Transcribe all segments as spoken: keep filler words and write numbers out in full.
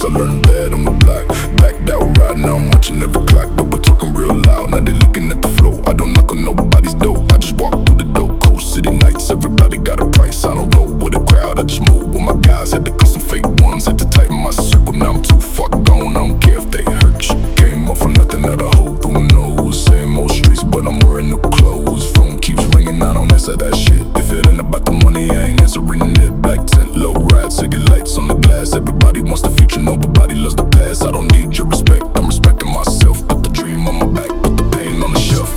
I learned that on the block. Backed out right now, I'm watching every clock. But we're talking real loud, now they looking at the flow. I don't knock on nobody's door, I just walk through the door. Coast City nights, everybody got a price. I don't roll with a crowd, I just move with my guys. Had to cut some fake ones, had to tighten my circle. Now I'm too far gone, I don't care if they hurt you. Came up from nothing at a hoe, who knows? Same old streets, but I'm wearing new clothes. Phone keeps ringing, I don't answer that shit. If it ain't about the money, I ain't answering it. Black tent, low ride, city lights on the glass. Everybody wants the future, nobody loves the past. I don't need your respect, I'm respecting myself. Put the dream on my back, put the pain on the shelf.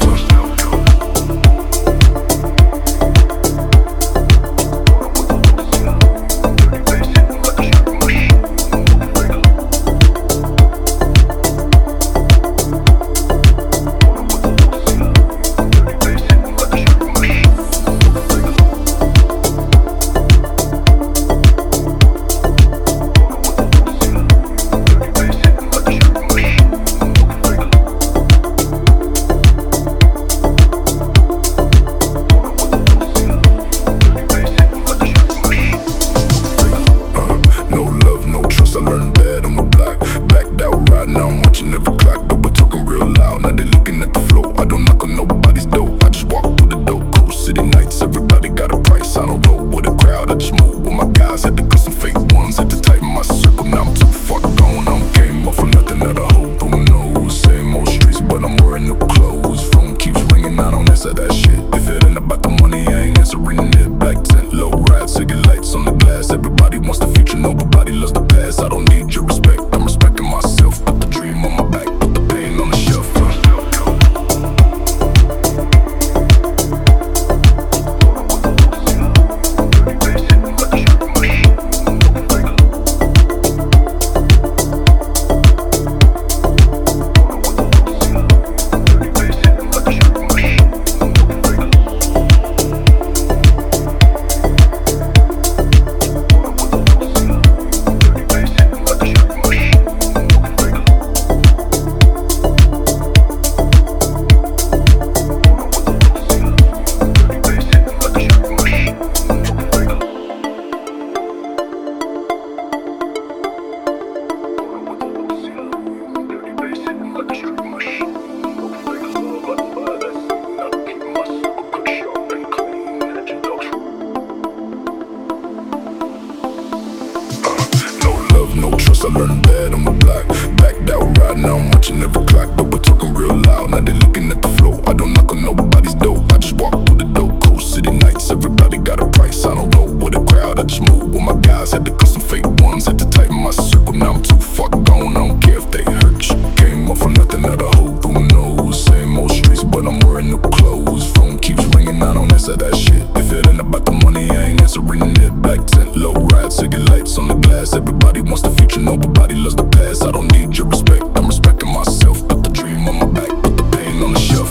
Now I'm watching every clock, but we're talking real loud. Now they looking at the flow, I don't knock on nobody's door. I just walk through the door. Coast City nights, everybody got a price. I don't roll with a crowd, I just move with my guys. Had to cut some fake ones, had to tighten my circle. Now I'm too far gone, I came up from nothing at a hoe, who knows? Same old streets, but I'm wearing new clothes. Phone keeps ringing, I don't answer that shit. If it ain't about the money, I ain't answering it. Black tent, low ride, city lights on the glass. Everybody wants the future, nobody loves the past. I don't need your respect, I'm respecting myself. Dream on my back, put the pain on the shelf. No trust, I learned that on the block. Backed out right now, I'm watching every clock. But we're talking real loud, now they looking at the flow. I don't knock on nobody's door, I just walk through the door. Coast City nights, everybody got a price. I don't roll with a crowd, I just move with my guys. Had to cut some fake ones, had to tighten my circle. Now I'm too far gone, I don't care if they hurt you. Came up from nothing at a hoe, who knows? Same old streets, but I'm wearing new clothes. Phone keeps ringing, I don't answer that shit. If it ain't about the money, I ain't answering it. Black tent, low ride, city lights on the glass. Everybody wants the future, nobody loves the past. I don't need your respect, I'm respecting myself. Put the dream on my back, put the pain on the shelf.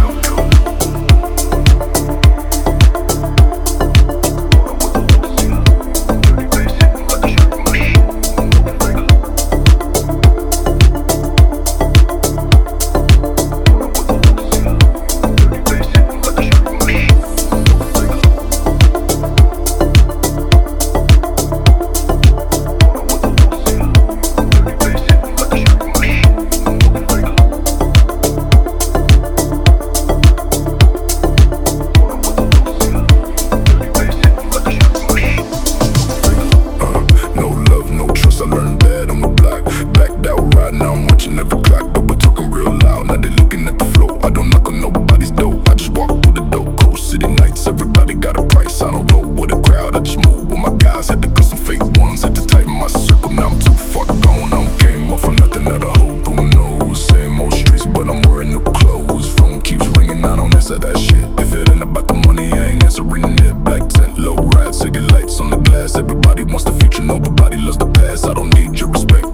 Now I'm watching every clock, but we're talking real loud. Now they looking at the flow, I don't knock on nobody's door. I just walk through the door. Coast City nights, everybody got a price. I don't roll with a crowd, I just move with my guys. Had to cut some fake ones, had to tighten my circle. Now I'm too far gone, I came up from nothing at a hoe, who knows? Same old streets, but I'm wearing new clothes. Phone keeps ringing, I don't answer that shit. If it ain't about the money, I ain't answering it. Black tent, low ride, city lights on the glass. Everybody wants the future, nobody loves the past. I don't need your respect,